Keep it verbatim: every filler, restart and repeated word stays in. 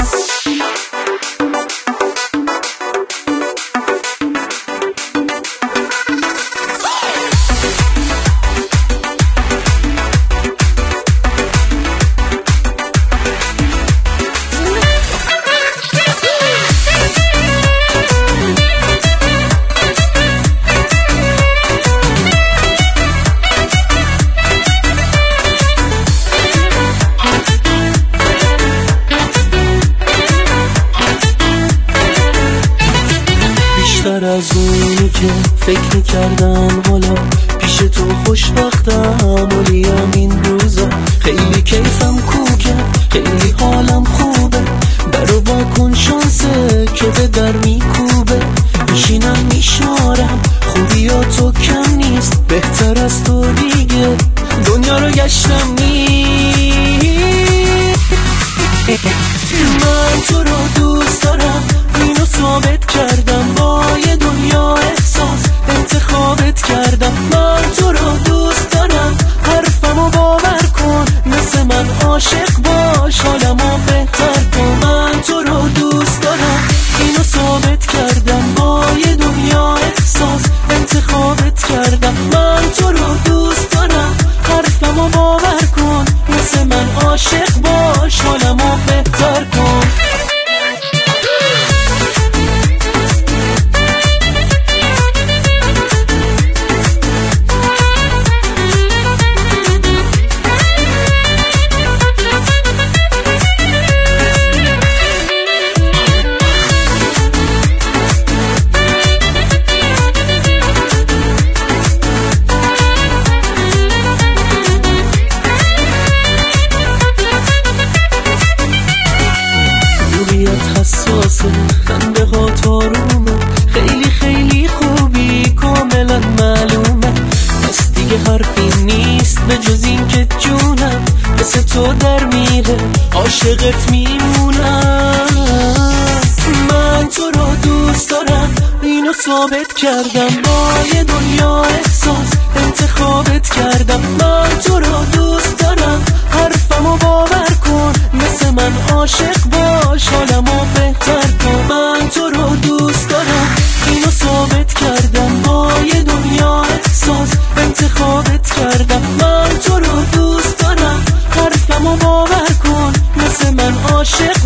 بیشتر از اونی که فکر کردم حالا پیش تو خوشبختم، ولیم این روزا خیلی کیفم کوکه، خیلی حالم خوبه، درو با کن شانسه که به در میکوبه، میشینم میشمارم خوبی ها تو کم نیست، بهتر از تو دیگه دنیا رو گشتم نیست. من تو رو دوست دارم، اینو ثابت کردم، با یه دنیا احساس انتخابت کردم. من تو رو دوست دارم، حرفمو باور کن، مثل من عاشق باش، حالمو بهتر کن. من تو رو دوست دارم، اینو ثابت کردم، با یه دنیا احساس انتخابت کردم. من تو رو دوست دارم، حرفمو باور کن، مثل من عاشق باش، حالمو بهتر کن. حساسه، خنده ها تارومه، خیلی خیلی خوبی، کاملا معلومه، پس دیگه حرفی نیست به جز این که جونم مثل تو در میره، عاشقت میمونم. من تو رو دوست دارم، اینو ثابت کردم، با یه دنیا احساس انتخابت کردم. من تو رو دوست دارم، حرفمو باور کن، مثل من عاشق باش، حالمو بهتر کن. من تو رو دوست دارم، اینو ثابت کردم، با یه دنیا احساس انتخابت کردم. من تو رو دوست دارم، حرفمو باور کن، مثل من عاشق